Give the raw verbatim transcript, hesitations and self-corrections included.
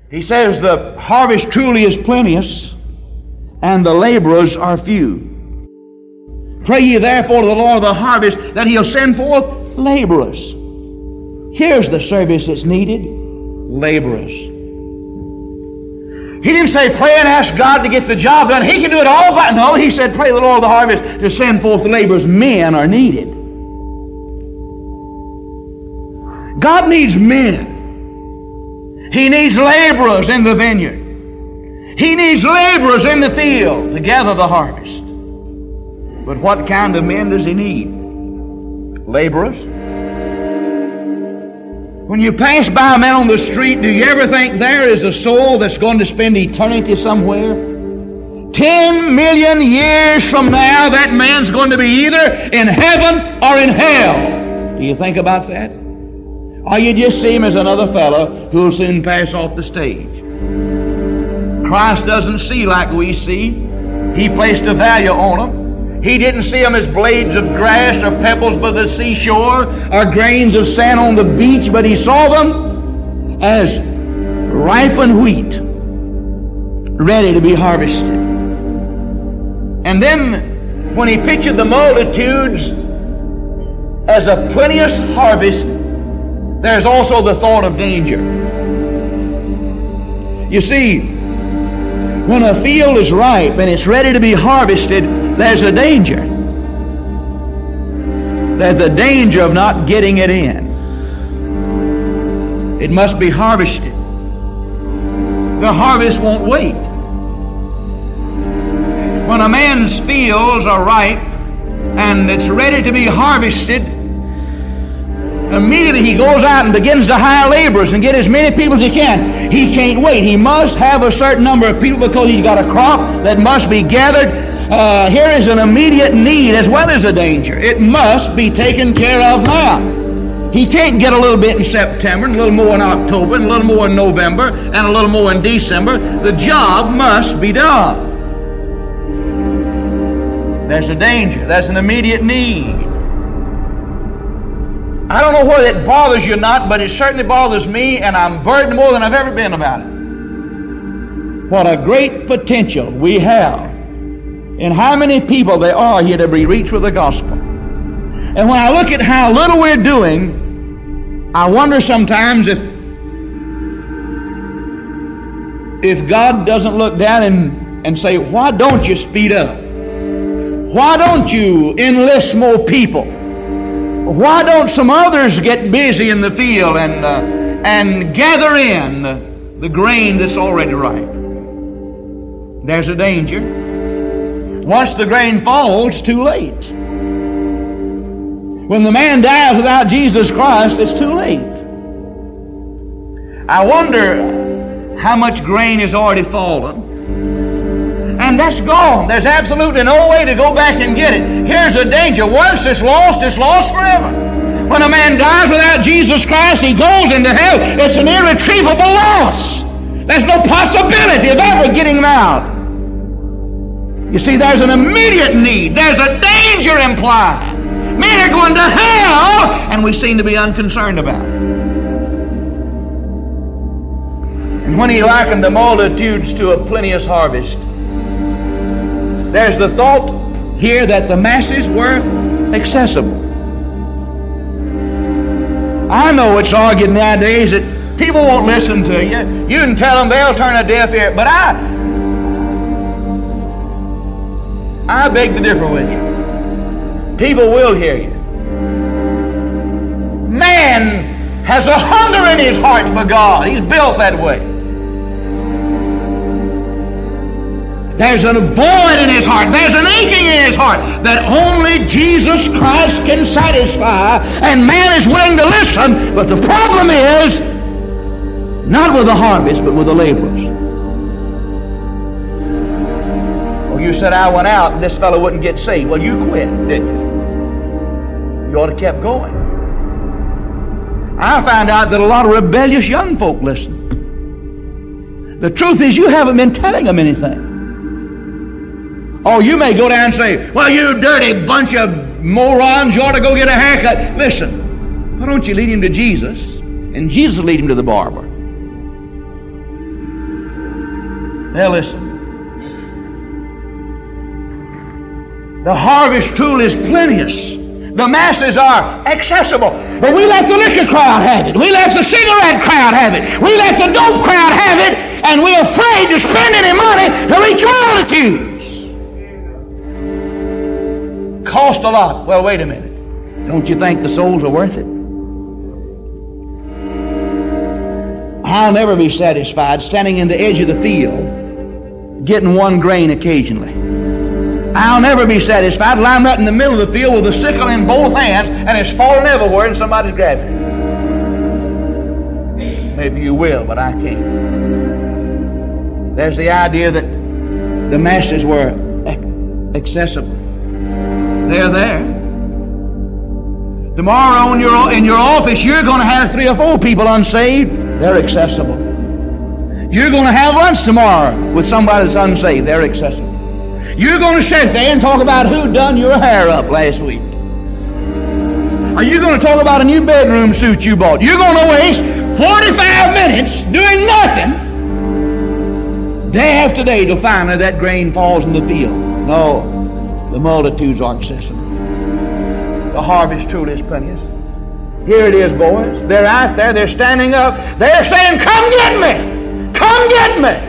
He says the harvest truly is plenteous, and the laborers are few. Pray ye therefore to the Lord of the harvest that He'll send forth laborers. Here's the service that's needed. Laborers. He didn't say pray and ask God to get the job done. He can do it all by... No, He said pray the Lord of the harvest to send forth laborers. Men are needed. God needs men. He needs laborers in the vineyard. He needs laborers in the field to gather the harvest. But what kind of men does He need? Laborers. When you pass by a man on the street, do you ever think there is a soul that's going to spend eternity somewhere? Ten million years from now, that man's going to be either in heaven or in hell. Do you think about that? Or you just see him as another fellow who'll soon pass off the stage? Christ doesn't see like we see. He placed a value on them. He didn't see them as blades of grass or pebbles by the seashore or grains of sand on the beach, but He saw them as ripened wheat, ready to be harvested. And then when He pictured the multitudes as a plenteous harvest, there's also the thought of danger. You see, when a field is ripe and it's ready to be harvested, there's a danger. There's the danger of not getting it in. It must be harvested. The harvest won't wait. When a man's fields are ripe and it's ready to be harvested, immediately he goes out and begins to hire laborers and get as many people as he can. He can't wait. He must have a certain number of people because he's got a crop that must be gathered. Uh, here is an immediate need as well as a danger. It must be taken care of now. He can't get a little bit in September, and a little more in October, and a little more in November, and a little more in December. The job must be done. There's a danger. There's an immediate need. I don't know whether it bothers you or not, but it certainly bothers me, and I'm burdened more than I've ever been about it. What a great potential we have in how many people there are here to be reached with the gospel. And when I look at how little we're doing, I wonder sometimes if if God doesn't look down and, and say, why don't you speed up? Why don't you enlist more people? Why don't some others get busy in the field and uh, and gather in the, the grain that's already ripe? There's a danger. Once the grain falls, too late. When the man dies without Jesus Christ, it's too late. I wonder how much grain has already fallen. And that's gone. There's absolutely no way to go back and get it. Here's a danger. Once it's lost, it's lost forever. When a man dies without Jesus Christ, he goes into hell. It's an irretrievable loss. There's no possibility of ever getting him out. You see, there's an immediate need. There's a danger implied. Men are going to hell, and we seem to be unconcerned about it. And when He likened the multitudes to a plenteous harvest, there's the thought here that the masses were accessible. I know it's argued nowadays that people won't listen to you. You can tell them, they'll turn a deaf ear. But I, I beg to differ with you. People will hear you. Man has a hunger in his heart for God. He's built that way. There's a void in his heart. There's an aching in his heart that only Jesus Christ can satisfy. And man is willing to listen. But the problem is, not with the harvest, but with the laborers. Well, you said I went out and this fellow wouldn't get saved. Well, you quit, didn't you? You ought to have kept going. I found out that a lot of rebellious young folk listen. The truth is, you haven't been telling them anything. Oh, you may go down and say, well, you dirty bunch of morons, you ought to go get a haircut. Listen, why don't you lead him to Jesus, and Jesus will lead him to the barber. Now listen. The harvest truly is plenteous. The masses are accessible. But we let the liquor crowd have it. We let the cigarette crowd have it. We let the dope crowd have it. And we're afraid to spend any money to reach multitudes. Cost a lot. Well, wait a minute. Don't you think the souls are worth it? I'll never be satisfied standing in the edge of the field, getting one grain occasionally. I'll never be satisfied till I'm right in the middle of the field with a sickle in both hands and it's falling everywhere and somebody's grabbing it. Maybe you will, but I can't. There's the idea that the masses were accessible. They're there. Tomorrow in your, in your office, you're going to have three or four people unsaved. They're accessible. You're going to have lunch tomorrow with somebody that's unsaved. They're accessible. You're going to sit there and talk about who done your hair up last week. Are you going to talk about a new bedroom suit you bought? You're going to waste forty-five minutes doing nothing day after day till finally that grain falls in the field. No, the multitudes are accessible. The harvest truly is plenteous. Here it is, boys. They're out there. They're standing up. They're saying, come get me. Come get me.